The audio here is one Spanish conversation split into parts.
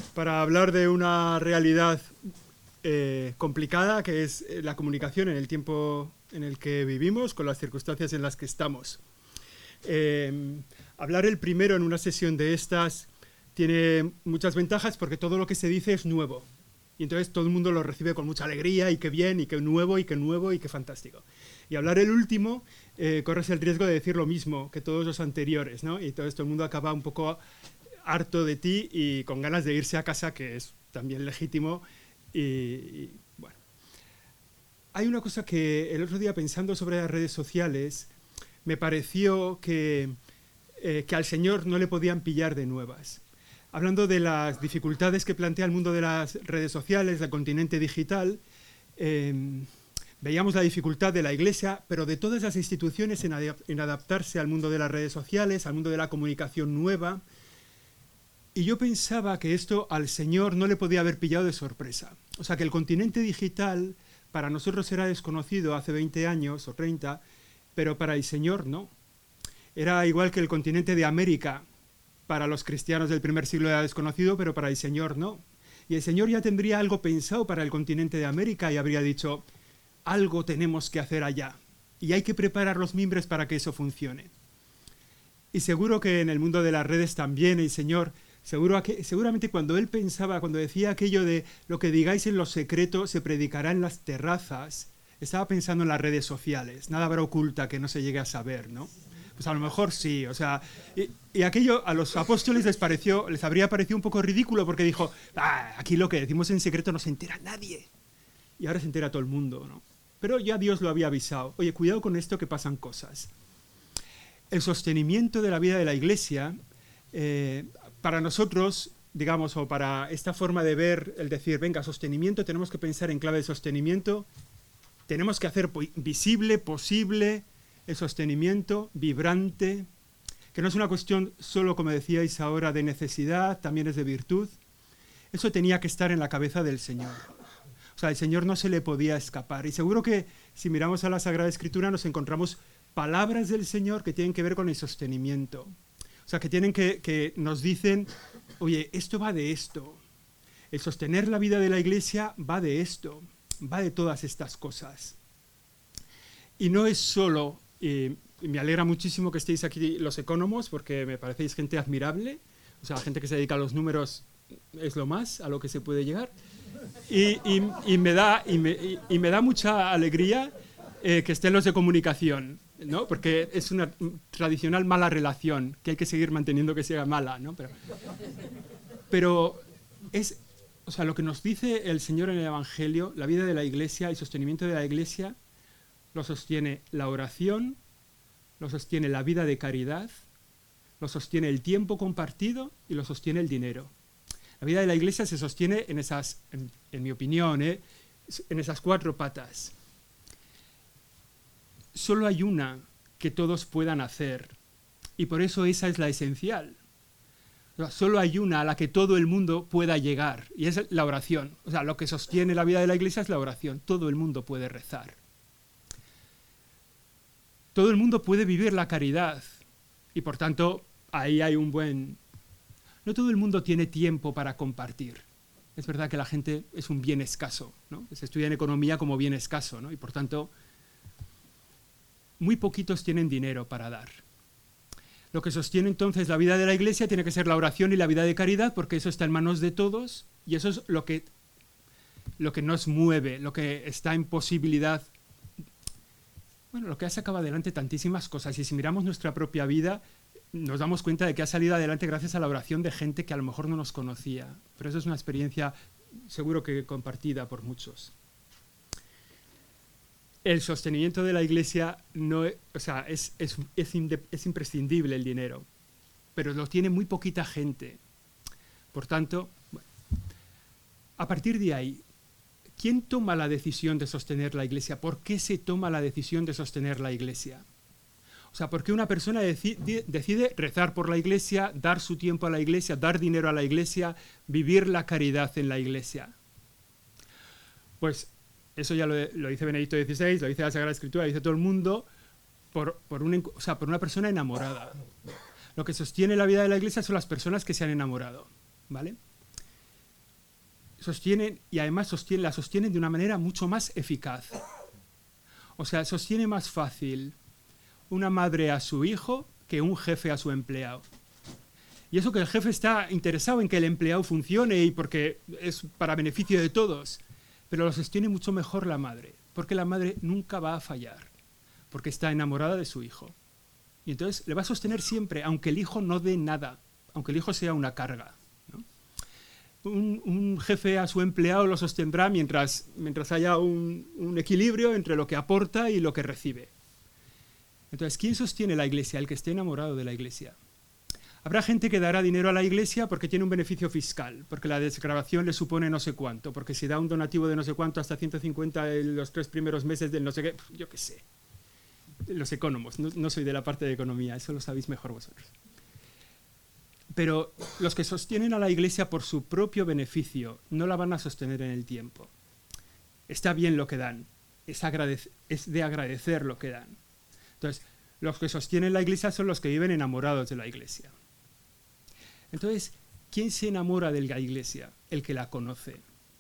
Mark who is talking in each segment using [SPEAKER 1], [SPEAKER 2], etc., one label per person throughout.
[SPEAKER 1] para hablar de una realidad complicada, que es la comunicación en el tiempo en el que vivimos, con las circunstancias en las que estamos. Hablar el primero en una sesión de estas tiene muchas ventajas porque todo lo que se dice es nuevo. Y entonces todo el mundo lo recibe con mucha alegría, y qué bien, y qué nuevo, y qué fantástico. Y hablar el último, corres el riesgo de decir lo mismo que todos los anteriores, ¿no? Y entonces todo el mundo acaba un poco harto de ti y con ganas de irse a casa, que es también legítimo. Y bueno, hay una cosa que el otro día, pensando sobre las redes sociales, me pareció que al Señor no le podían pillar de nuevas. Hablando de las dificultades que plantea el mundo de las redes sociales, del continente digital, veíamos la dificultad de la Iglesia, pero de todas las instituciones en adaptarse al mundo de las redes sociales, al mundo de la comunicación nueva. Y yo pensaba que esto al Señor no le podía haber pillado de sorpresa. O sea, que el continente digital para nosotros era desconocido hace 20 años o 30, pero para el Señor no. Era igual que el continente de América. Para los cristianos del primer siglo era desconocido, pero para el Señor no. Y el Señor ya tendría algo pensado para el continente de América y habría dicho, algo tenemos que hacer allá. Y hay que preparar los mimbres para que eso funcione. Y seguro que en el mundo de las redes también el Señor, seguramente cuando Él pensaba, cuando decía aquello de lo que digáis en lo secreto se predicará en las terrazas, estaba pensando en las redes sociales. Nada habrá oculta que no se llegue a saber, ¿no? Pues a lo mejor sí, o sea, y aquello a los apóstoles les habría parecido un poco ridículo porque dijo, aquí lo que decimos en secreto no se entera nadie. Y ahora se entera todo el mundo, ¿no? Pero ya Dios lo había avisado. Oye, cuidado con esto, que pasan cosas. El sostenimiento de la vida de la Iglesia, para nosotros, digamos, o para esta forma de ver, el decir, venga, sostenimiento, tenemos que pensar en clave de sostenimiento, tenemos que hacer visible, posible, el sostenimiento vibrante, que no es una cuestión solo, como decíais ahora, de necesidad, también es de virtud. Eso tenía que estar en la cabeza del Señor. O sea, al Señor no se le podía escapar. Y seguro que si miramos a la Sagrada Escritura nos encontramos palabras del Señor que tienen que ver con el sostenimiento. O sea, que nos dicen, oye, esto va de esto. El sostener la vida de la Iglesia va de esto, va de todas estas cosas. Y no es solo... me alegra muchísimo que estéis aquí los ecónomos, porque me parecéis gente admirable. O sea, la gente que se dedica a los números es lo más a lo que se puede llegar. Y me da mucha alegría que estén los de comunicación, ¿no? Porque es una tradicional mala relación que hay que seguir manteniendo, que sea mala, ¿no? Pero es, o sea, lo que nos dice el Señor en el Evangelio, la vida de la Iglesia, el sostenimiento de la Iglesia, lo sostiene la oración, lo sostiene la vida de caridad, lo sostiene el tiempo compartido y lo sostiene el dinero. La vida de la Iglesia se sostiene en esas, en mi opinión, en esas 4 patas. Solo hay una que todos puedan hacer y por eso esa es la esencial. O sea, solo hay una a la que todo el mundo pueda llegar y es la oración. O sea, lo que sostiene la vida de la Iglesia es la oración. Todo el mundo puede rezar. Todo el mundo puede vivir la caridad y por tanto ahí hay un buen... No todo el mundo tiene tiempo para compartir. Es verdad que la gente es un bien escaso, ¿no? Se estudia en economía como bien escaso, ¿no? Y por tanto muy poquitos tienen dinero para dar. Lo que sostiene entonces la vida de la Iglesia tiene que ser la oración y la vida de caridad, porque eso está en manos de todos y eso es lo que nos mueve, lo que está en posibilidad. Bueno, lo que ha sacado adelante tantísimas cosas, y si miramos nuestra propia vida, nos damos cuenta de que ha salido adelante gracias a la oración de gente que a lo mejor no nos conocía. Pero eso es una experiencia seguro que compartida por muchos. El sostenimiento de la Iglesia no, o sea, es imprescindible el dinero, pero lo tiene muy poquita gente. Por tanto, bueno, a partir de ahí, ¿quién toma la decisión de sostener la Iglesia? ¿Por qué se toma la decisión de sostener la Iglesia? O sea, ¿por qué una persona decide rezar por la Iglesia, dar su tiempo a la Iglesia, dar dinero a la Iglesia, vivir la caridad en la Iglesia? Pues eso ya lo dice Benedicto XVI, lo dice la Sagrada Escritura, lo dice todo el mundo, por una persona enamorada. Lo que sostiene la vida de la Iglesia son las personas que se han enamorado, ¿vale? sostienen, y además la sostienen de una manera mucho más eficaz. O sea, sostiene más fácil una madre a su hijo que un jefe a su empleado. Y eso que el jefe está interesado en que el empleado funcione y porque es para beneficio de todos, pero lo sostiene mucho mejor la madre, porque la madre nunca va a fallar, porque está enamorada de su hijo. Y entonces le va a sostener siempre, aunque el hijo no dé nada, aunque el hijo sea una carga, ¿no? Un jefe a su empleado lo sostendrá mientras haya un equilibrio entre lo que aporta y lo que recibe. Entonces, ¿quién sostiene la iglesia? El que esté enamorado de la iglesia. Habrá gente que dará dinero a la iglesia porque tiene un beneficio fiscal, porque la desgravación le supone no sé cuánto, porque si da un donativo de no sé cuánto hasta 150 en los 3 primeros meses del no sé qué, yo qué sé. Los economos, no soy de la parte de economía, eso lo sabéis mejor vosotros. Pero los que sostienen a la iglesia por su propio beneficio no la van a sostener en el tiempo. Está bien lo que dan, es de agradecer lo que dan. Entonces, los que sostienen la iglesia son los que viven enamorados de la iglesia. Entonces, ¿quién se enamora de la iglesia? El que la conoce.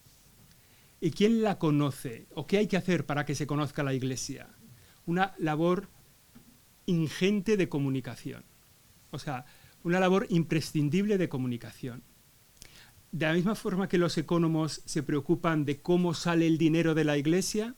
[SPEAKER 1] ¿Y quién la conoce? ¿O qué hay que hacer para que se conozca la iglesia? Una labor ingente de comunicación. O sea, una labor imprescindible de comunicación. De la misma forma que los economos se preocupan de cómo sale el dinero de la iglesia,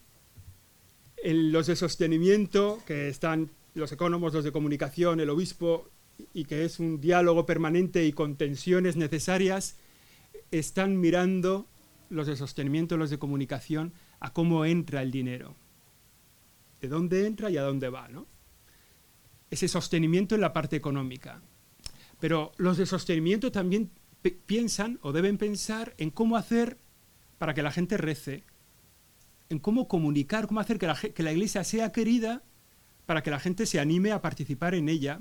[SPEAKER 1] en los de sostenimiento, que están los economos, los de comunicación, el obispo, y que es un diálogo permanente y con tensiones necesarias, están mirando los de sostenimiento, los de comunicación, a cómo entra el dinero. De dónde entra y a dónde va, ¿no? Ese sostenimiento en la parte económica. Pero los de sostenimiento también piensan o deben pensar en cómo hacer para que la gente rece, en cómo comunicar, cómo hacer que la iglesia sea querida para que la gente se anime a participar en ella,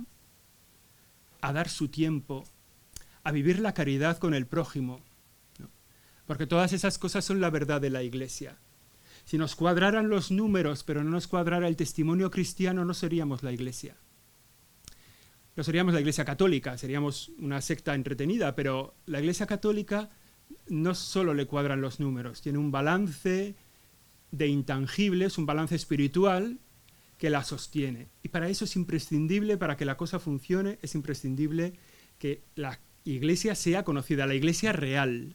[SPEAKER 1] a dar su tiempo, a vivir la caridad con el prójimo, ¿no? Porque todas esas cosas son la verdad de la iglesia. Si nos cuadraran los números, pero no nos cuadrara el testimonio cristiano, no seríamos la iglesia. No seríamos la iglesia católica, seríamos una secta entretenida, pero la iglesia católica no solo le cuadran los números, tiene un balance de intangibles, un balance espiritual que la sostiene. Y para eso es imprescindible, para que la cosa funcione, es imprescindible que la iglesia sea conocida, la iglesia real.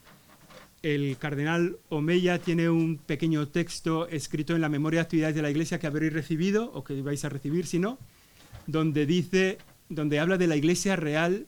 [SPEAKER 1] El cardenal Omeya tiene un pequeño texto escrito en la memoria de actividades de la iglesia que habréis recibido, o que vais a recibir si no, donde habla de la iglesia real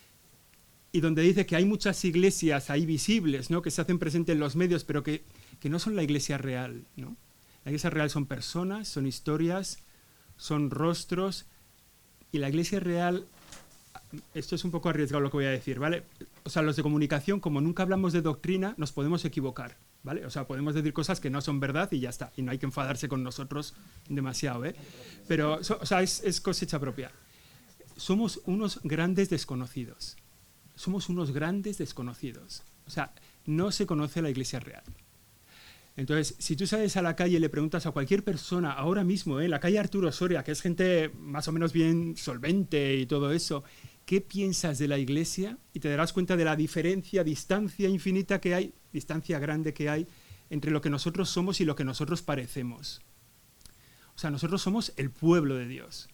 [SPEAKER 1] y donde dice que hay muchas iglesias ahí visibles, ¿no?, que se hacen presentes en los medios, pero que no son la iglesia real, ¿no? La iglesia real son personas, son historias, son rostros, y la iglesia real, esto es un poco arriesgado lo que voy a decir, ¿vale? O sea, los de comunicación, como nunca hablamos de doctrina, nos podemos equivocar, ¿vale? O sea, podemos decir cosas que no son verdad y ya está, y no hay que enfadarse con nosotros demasiado, ¿eh? Pero, o sea, es cosecha propia. Somos unos grandes desconocidos. Somos unos grandes desconocidos. O sea, no se conoce la iglesia real. Entonces, si tú sales a la calle y le preguntas a cualquier persona, ahora mismo, en la calle Arturo Soria, que es gente más o menos bien solvente y todo eso, ¿qué piensas de la iglesia? Y te darás cuenta de la distancia infinita que hay, distancia grande que hay entre lo que nosotros somos y lo que nosotros parecemos. O sea, nosotros somos el pueblo de Dios.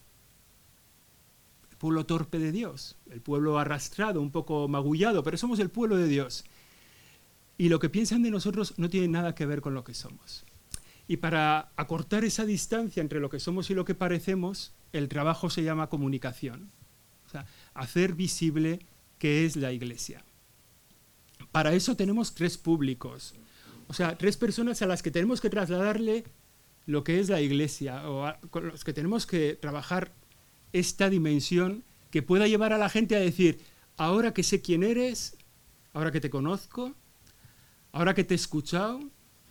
[SPEAKER 1] El pueblo torpe de Dios, el pueblo arrastrado, un poco magullado, pero somos el pueblo de Dios. Y lo que piensan de nosotros no tiene nada que ver con lo que somos. Y para acortar esa distancia entre lo que somos y lo que parecemos, el trabajo se llama comunicación. O sea, hacer visible qué es la iglesia. Para eso tenemos 3 públicos. O sea, 3 personas a las que tenemos que trasladarle lo que es la iglesia, o con los que tenemos que trabajar esta dimensión que pueda llevar a la gente a decir, ahora que sé quién eres, ahora que te conozco, ahora que te he escuchado,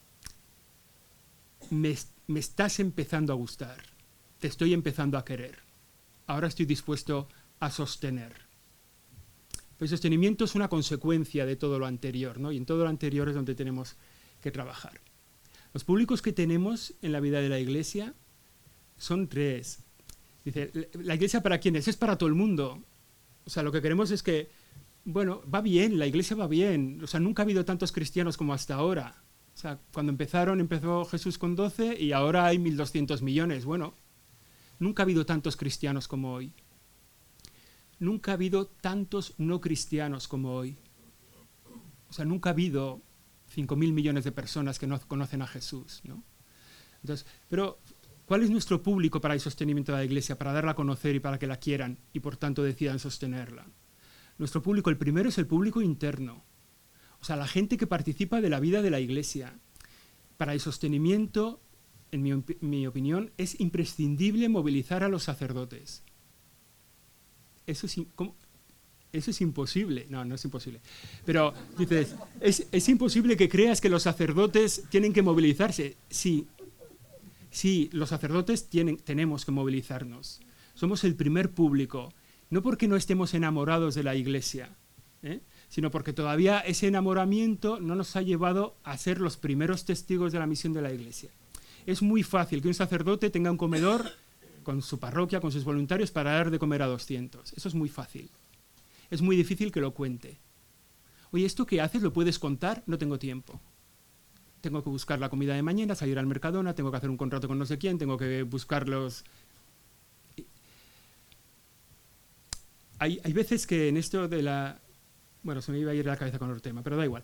[SPEAKER 1] me estás empezando a gustar, te estoy empezando a querer, ahora estoy dispuesto a sostener. El sostenimiento es una consecuencia de todo lo anterior, ¿no? Y en todo lo anterior es donde tenemos que trabajar. Los públicos que tenemos en la vida de la iglesia son 3. Dice, ¿la iglesia para quién es? Es para todo el mundo. O sea, lo que queremos es que Bueno, va bien, la iglesia va bien. O sea, nunca ha habido tantos cristianos como hasta ahora. O sea, cuando empezó Jesús con 12 y ahora hay 1.200 millones. Bueno, nunca ha habido tantos cristianos como hoy. Nunca ha habido tantos no cristianos como hoy. O sea, nunca ha habido 5.000 millones de personas que no conocen a Jesús, ¿no? Entonces, pero, ¿cuál es nuestro público para el sostenimiento de la iglesia, para darla a conocer y para que la quieran y por tanto decidan sostenerla? Nuestro público, el primero es el público interno. O sea, la gente que participa de la vida de la iglesia. Para el sostenimiento, en mi opinión, es imprescindible movilizar a los sacerdotes. Eso es imposible. No, no es imposible. Pero dices, ¿es imposible que creas que los sacerdotes tienen que movilizarse? Sí, los sacerdotes tenemos que movilizarnos. Somos el primer público. No porque no estemos enamorados de la iglesia, sino porque todavía ese enamoramiento no nos ha llevado a ser los primeros testigos de la misión de la iglesia. Es muy fácil que un sacerdote tenga un comedor con su parroquia, con sus voluntarios, para dar de comer a 200. Eso es muy fácil. Es muy difícil que lo cuente. Oye, ¿esto que haces lo puedes contar? No tengo tiempo. Tengo que buscar la comida de mañana, salir al Mercadona, tengo que hacer un contrato con no sé quién, tengo que buscar los... Hay veces que en esto de la... Bueno, se me iba a ir la cabeza con otro tema, pero da igual.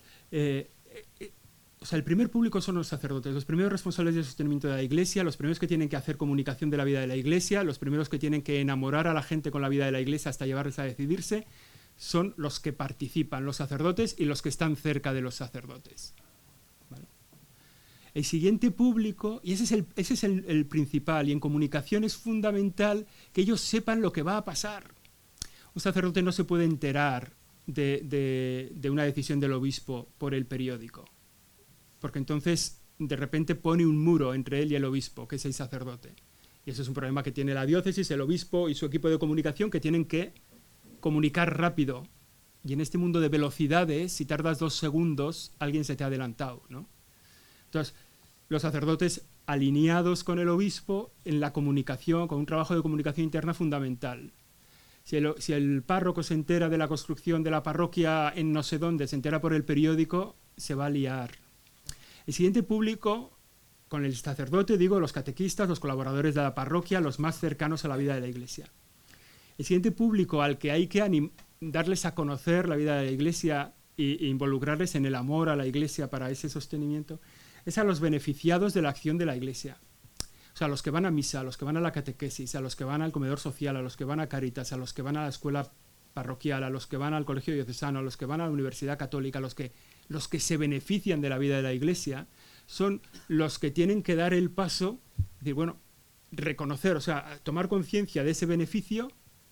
[SPEAKER 1] O sea, el primer público son los sacerdotes, los primeros responsables del sostenimiento de la iglesia, los primeros que tienen que hacer comunicación de la vida de la iglesia, los primeros que tienen que enamorar a la gente con la vida de la iglesia hasta llevarles a decidirse, son los que participan, los sacerdotes y los que están cerca de los sacerdotes. ¿Vale? El siguiente público, y ese es el principal, y en comunicación es fundamental que ellos sepan lo que va a pasar. Un sacerdote no se puede enterar de una decisión del obispo por el periódico, porque entonces de repente pone un muro entre él y el obispo, que es el sacerdote. Y eso es un problema que tiene la diócesis, el obispo y su equipo de comunicación, que tienen que comunicar rápido. Y en este mundo de velocidades, si tardas 2 segundos, alguien se te ha adelantado, ¿no? Entonces, los sacerdotes alineados con el obispo en la comunicación, con un trabajo de comunicación interna fundamental. Si el párroco se entera de la construcción de la parroquia en no sé dónde, se entera por el periódico, se va a liar. El siguiente público, con el sacerdote, digo, los catequistas, los colaboradores de la parroquia, los más cercanos a la vida de la iglesia. El siguiente público al que hay que darles a conocer la vida de la iglesia e involucrarles en el amor a la iglesia para ese sostenimiento, es a los beneficiados de la acción de la iglesia. O sea, a los que van a misa, a los que van a la catequesis, a los que van al comedor social, a los que van a Cáritas, a los que van a la escuela parroquial, a los que van al colegio diocesano, a los que van a la universidad católica, los que se benefician de la vida de la iglesia, son los que tienen que dar el paso de, bueno, reconocer, o sea, tomar conciencia de ese beneficio,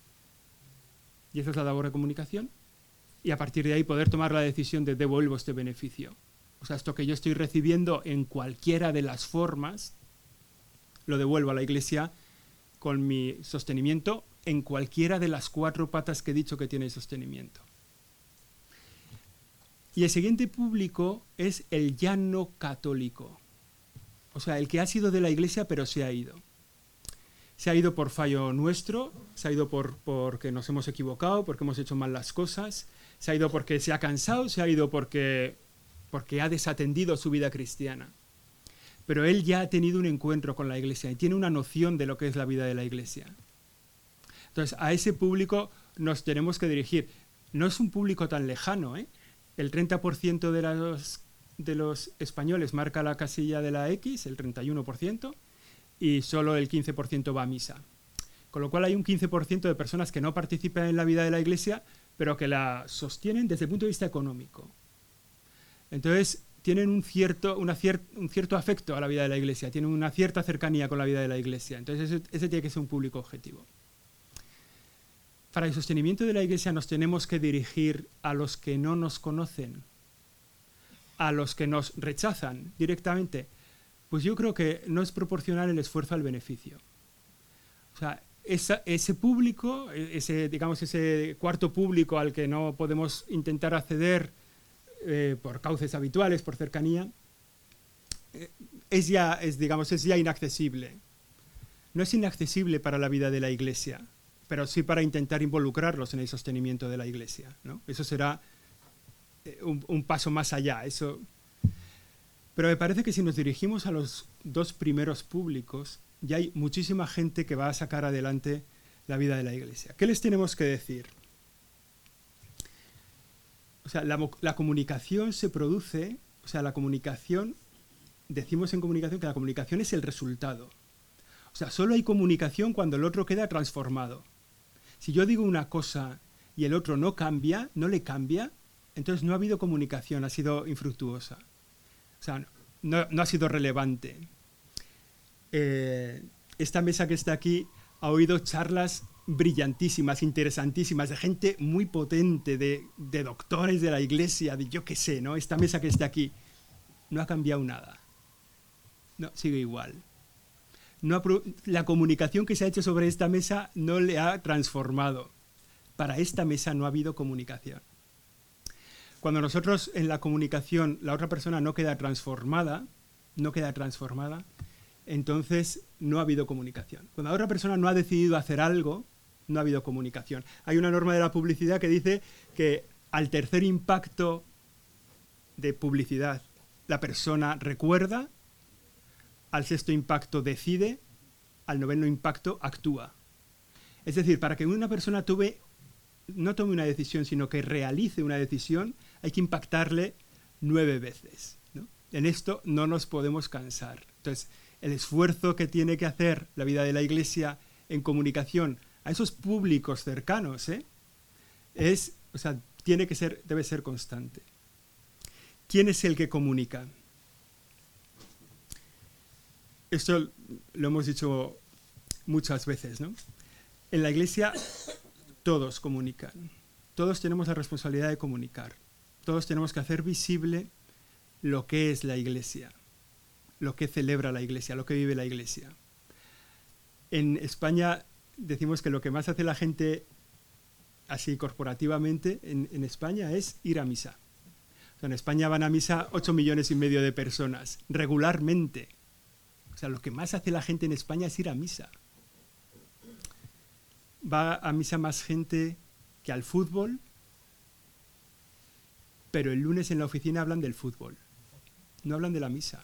[SPEAKER 1] y esa es la labor de comunicación, y a partir de ahí poder tomar la decisión de devuelvo este beneficio. O sea, esto que yo estoy recibiendo en cualquiera de las formas, lo devuelvo a la iglesia con mi sostenimiento en cualquiera de las 4 patas que he dicho que tiene el sostenimiento. Y el siguiente público es el ya no católico. O sea, el que ha sido de la iglesia pero se ha ido. Se ha ido por fallo nuestro, se ha ido porque nos hemos equivocado, porque hemos hecho mal las cosas, se ha ido porque se ha cansado, se ha ido porque ha desatendido su vida cristiana. Pero él ya ha tenido un encuentro con la iglesia y tiene una noción de lo que es la vida de la iglesia. Entonces, a ese público nos tenemos que dirigir. No es un público tan lejano, ¿eh? El 30% de los españoles marca la casilla de la X, el 31%, y solo el 15% va a misa. Con lo cual hay un 15% de personas que no participan en la vida de la iglesia, pero que la sostienen desde el punto de vista económico. Entonces, tienen un cierto afecto a la vida de la iglesia, tienen una cierta cercanía con la vida de la iglesia. Entonces, ese tiene que ser un público objetivo. Para el sostenimiento de la iglesia nos tenemos que dirigir a los que no nos conocen, a los que nos rechazan directamente. Pues yo creo que no es proporcional el esfuerzo al beneficio. O sea, ese público, ese cuarto público al que no podemos intentar acceder por cauces habituales, por cercanía, es ya inaccesible. No es inaccesible para la vida de la iglesia. pero sí para intentar involucrarlos en el sostenimiento de la Iglesia, ¿no? Eso será un paso más allá. Eso. Pero me parece que si nos dirigimos a los dos primeros públicos, ya hay muchísima gente que va a sacar adelante la vida de la Iglesia. ¿Qué les tenemos que decir? O sea, la comunicación se produce, o sea, la comunicación, decimos en comunicación que la comunicación es el resultado. O sea, solo hay comunicación cuando el otro queda transformado. Si yo digo una cosa y el otro no cambia, no le cambia, entonces no ha habido comunicación, ha sido infructuosa. O sea, no ha sido relevante. Esta mesa que está aquí ha oído charlas brillantísimas, interesantísimas, de gente muy potente, de doctores de la Iglesia, de yo qué sé, ¿no? Esta mesa que está aquí no ha cambiado nada. No, sigue igual. La comunicación que se ha hecho sobre esta mesa no le ha transformado. Para esta mesa no ha habido comunicación. Cuando nosotros en la comunicación la otra persona no queda transformada, entonces no ha habido comunicación. Cuando la otra persona no ha decidido hacer algo, no ha habido comunicación. Hay una norma de la publicidad que dice que al tercer impacto de publicidad la persona recuerda, al sexto impacto decide, al noveno impacto actúa. Es decir, para que una persona no tome una decisión, sino que realice una decisión, hay que impactarle 9 veces, ¿no? En esto no nos podemos cansar. Entonces, el esfuerzo que tiene que hacer la vida de la Iglesia en comunicación a esos públicos cercanos, debe ser constante. ¿Quién es el que comunica? Esto lo hemos dicho muchas veces, ¿no? En la Iglesia todos comunican. Todos tenemos la responsabilidad de comunicar. Todos tenemos que hacer visible lo que es la Iglesia, lo que celebra la Iglesia, lo que vive la Iglesia. En España decimos que lo que más hace la gente así corporativamente en España es ir a misa. O sea, en España van a misa 8,5 millones de personas regularmente. O sea, lo que más hace la gente en España es ir a misa. Va a misa más gente que al fútbol, pero el lunes en la oficina hablan del fútbol, no hablan de la misa.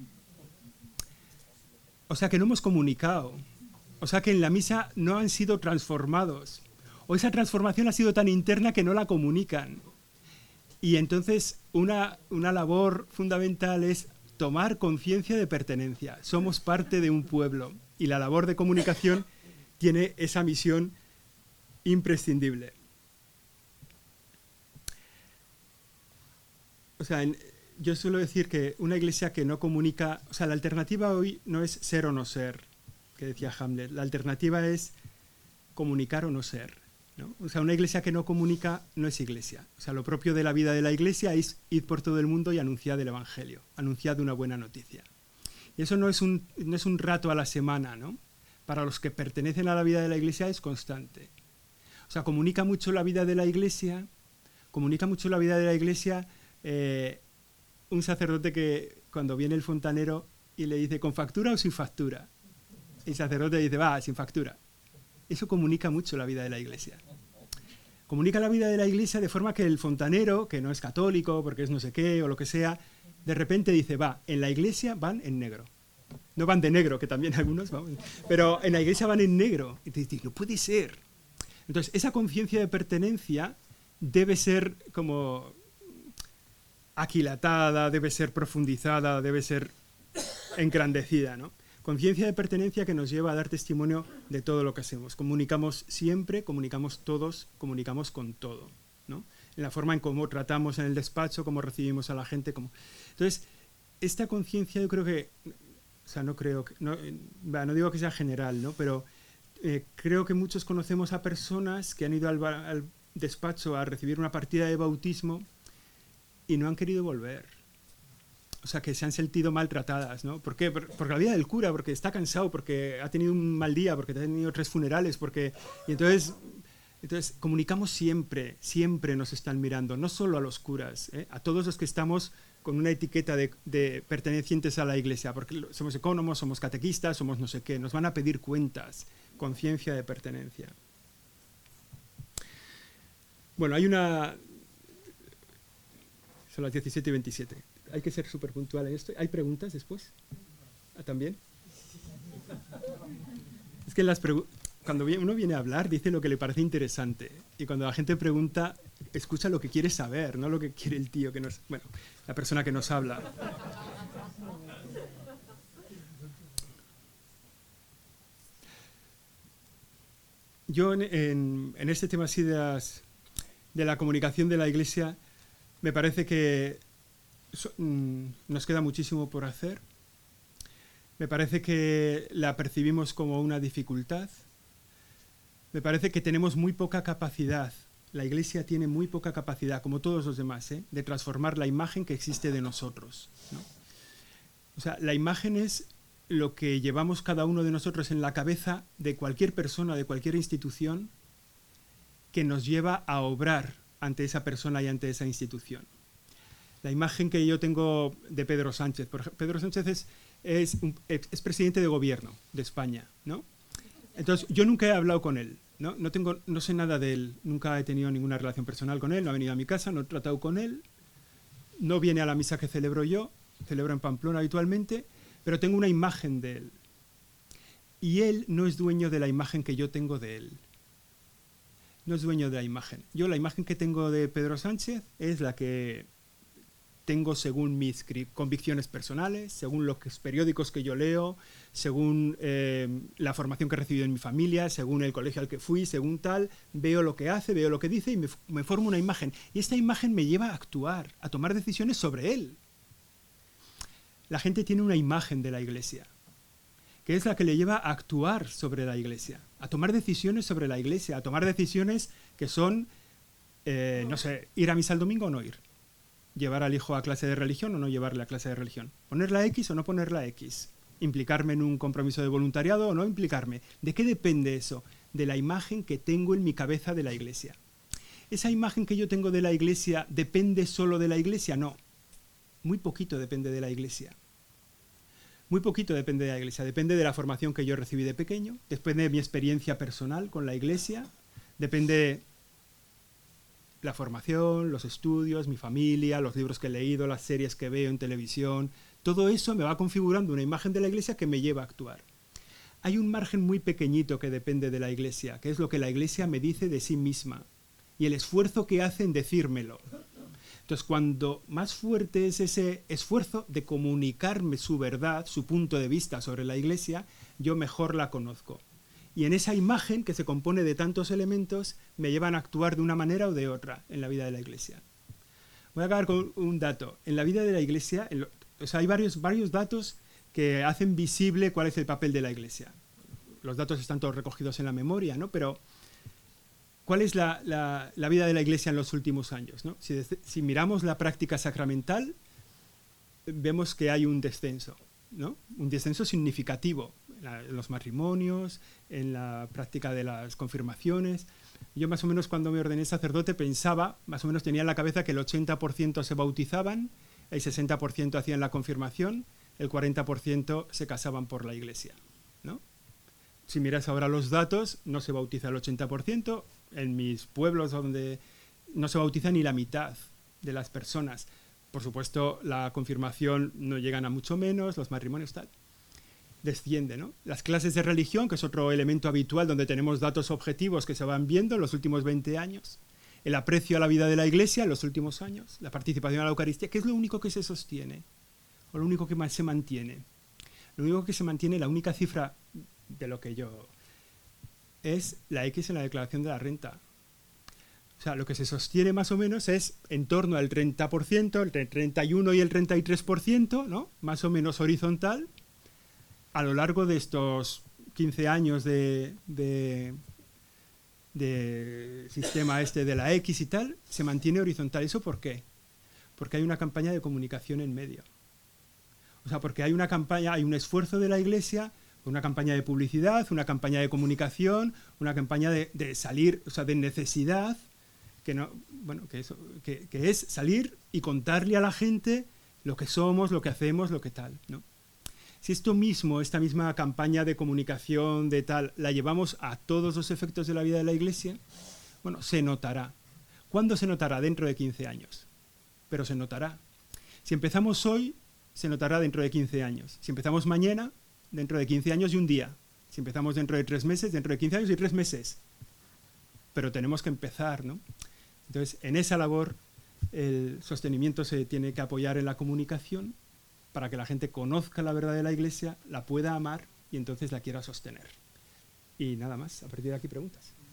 [SPEAKER 1] O sea que no hemos comunicado, o sea que en la misa no han sido transformados, o esa transformación ha sido tan interna que no la comunican. Y entonces una labor fundamental es tomar conciencia de pertenencia. Somos parte de un pueblo y la labor de comunicación tiene esa misión imprescindible. O sea, yo suelo decir que una iglesia que no comunica, o sea, la alternativa hoy no es ser o no ser, que decía Hamlet, la alternativa es comunicar o no ser, ¿no? O sea, una iglesia que no comunica no es iglesia. O sea, lo propio de la vida de la iglesia es ir por todo el mundo y anunciar el evangelio, anunciar una buena noticia. Y eso no es un rato a la semana, ¿no? Para los que pertenecen a la vida de la iglesia es constante. O sea, comunica mucho la vida de la iglesia, un sacerdote que cuando viene el fontanero y le dice, ¿con factura o sin factura? El sacerdote dice, va, sin factura. Eso comunica mucho la vida de la iglesia. Comunica la vida de la iglesia de forma que el fontanero, que no es católico, porque es no sé qué o lo que sea, de repente dice, va, en la iglesia van en negro. No van de negro, que también algunos van, pero en la iglesia van en negro. Y te dices, no puede ser. Entonces, esa conciencia de pertenencia debe ser como aquilatada, debe ser profundizada, debe ser engrandecida, ¿no? Conciencia de pertenencia que nos lleva a dar testimonio de todo lo que hacemos. Comunicamos siempre, comunicamos todos, comunicamos con todo, ¿no? En la forma en cómo tratamos en el despacho, cómo recibimos a la gente. Entonces, esta conciencia yo creo que, o sea, no digo que sea general, ¿no? Pero creo que muchos conocemos a personas que han ido al despacho a recibir una partida de bautismo y no han querido volver. O sea, que se han sentido maltratadas, ¿no? ¿Por qué? Porque la vida del cura, porque está cansado, porque ha tenido un mal día, porque ha tenido 3 funerales, y entonces comunicamos siempre nos están mirando, no solo a los curas, a todos los que estamos con una etiqueta de pertenecientes a la iglesia, porque somos ecónomos, somos catequistas, somos no sé qué, nos van a pedir cuentas, conciencia de pertenencia. Bueno, hay una... Son las 17:27. Hay que ser súper puntual en esto. ¿Hay preguntas después? ¿También? Es que cuando uno viene a hablar dice lo que le parece interesante. Y cuando la gente pregunta, escucha lo que quiere saber, no lo que quiere el tío que nos... Bueno, la persona que nos habla. Yo en este tema así de la comunicación de la Iglesia, me parece que nos queda muchísimo por hacer. Me parece que la percibimos como una dificultad. Me parece que tenemos muy poca capacidad. La Iglesia tiene muy poca capacidad, como todos los demás, de transformar la imagen que existe de nosotros, ¿no? O sea, la imagen es lo que llevamos cada uno de nosotros en la cabeza de cualquier persona, de cualquier institución, que nos lleva a obrar ante esa persona y ante esa institución. La imagen que yo tengo de Pedro Sánchez, por ejemplo, Pedro Sánchez es presidente de gobierno de España, ¿no? Entonces, yo nunca he hablado con él, ¿no? No sé nada de él, nunca he tenido ninguna relación personal con él, no ha venido a mi casa, no he tratado con él, no viene a la misa que celebro yo, celebro en Pamplona habitualmente, pero tengo una imagen de él. Y él no es dueño de la imagen que yo tengo de él. No es dueño de la imagen. Yo la imagen que tengo de Pedro Sánchez es la que tengo según mis convicciones personales, según los periódicos que yo leo, según la formación que he recibido en mi familia, según el colegio al que fui, según tal, veo lo que hace, veo lo que dice y me formo una imagen. Y esta imagen me lleva a actuar, a tomar decisiones sobre él. La gente tiene una imagen de la Iglesia, que es la que le lleva a actuar sobre la Iglesia, a tomar decisiones sobre la Iglesia, a tomar decisiones que son, no sé, ir a misa el domingo o no ir, llevar al hijo a clase de religión o no llevarle a clase de religión, poner la X o no poner la X, implicarme en un compromiso de voluntariado o no implicarme. ¿De qué depende eso? De la imagen que tengo en mi cabeza de la Iglesia. ¿Esa imagen que yo tengo de la Iglesia depende solo de la Iglesia? No. Muy poquito depende de la Iglesia. Muy poquito depende de la Iglesia. Depende de la formación que yo recibí de pequeño, depende de mi experiencia personal con la Iglesia, depende la formación, los estudios, mi familia, los libros que he leído, las series que veo en televisión. Todo eso me va configurando una imagen de la Iglesia que me lleva a actuar. Hay un margen muy pequeñito que depende de la Iglesia, que es lo que la Iglesia me dice de sí misma y el esfuerzo que hace en decírmelo. Entonces, cuando más fuerte es ese esfuerzo de comunicarme su verdad, su punto de vista sobre la Iglesia, yo mejor la conozco. Y en esa imagen, que se compone de tantos elementos, me llevan a actuar de una manera o de otra en la vida de la Iglesia. Voy a acabar con un dato. En la vida de la Iglesia, hay varios datos que hacen visible cuál es el papel de la Iglesia. Los datos están todos recogidos en la memoria, ¿no? Pero ¿cuál es la vida de la Iglesia en los últimos años, ¿no? Si miramos la práctica sacramental, vemos que hay un descenso, ¿no? Un descenso significativo en los matrimonios, en la práctica de las confirmaciones. Yo más o menos cuando me ordené sacerdote pensaba, más o menos tenía en la cabeza que el 80% se bautizaban, el 60% hacían la confirmación, el 40% se casaban por la Iglesia, ¿no? Si miras ahora los datos, no se bautiza el 80%, en mis pueblos donde no se bautiza ni la mitad de las personas. Por supuesto, la confirmación no llegan a mucho menos, los matrimonios tal. Desciende, ¿no? Las clases de religión, que es otro elemento habitual donde tenemos datos objetivos que se van viendo en los últimos 20 años. El aprecio a la vida de la Iglesia en los últimos años. La participación a la Eucaristía, que es lo único que se sostiene, o lo único que más se mantiene. Lo único que se mantiene, la única cifra de lo que yo... es la X en la declaración de la renta. O sea, lo que se sostiene más o menos es en torno al 30%, entre el 31 y el 33%, ¿no? Más o menos horizontal, a lo largo de estos 15 años de sistema de la X y tal, se mantiene horizontal. ¿Eso por qué? Porque hay una campaña de comunicación en medio. O sea, porque hay una campaña, hay un esfuerzo de la Iglesia, una campaña de publicidad, una campaña de comunicación, una campaña de salir, o sea, de necesidad, que es salir y contarle a la gente lo que somos, lo que hacemos, lo que tal, ¿no? Si esta misma campaña de comunicación de tal, la llevamos a todos los efectos de la vida de la Iglesia, bueno, se notará. ¿Cuándo se notará? Dentro de 15 años. Pero se notará. Si empezamos hoy, se notará dentro de 15 años. Si empezamos mañana, dentro de 15 años y un día. Si empezamos dentro de 3 meses, dentro de 15 años y 3 meses. Pero tenemos que empezar, ¿no? Entonces, en esa labor, el sostenimiento se tiene que apoyar en la comunicación para que la gente conozca la verdad de la Iglesia, la pueda amar y entonces la quiera sostener. Y nada más, a partir de aquí preguntas.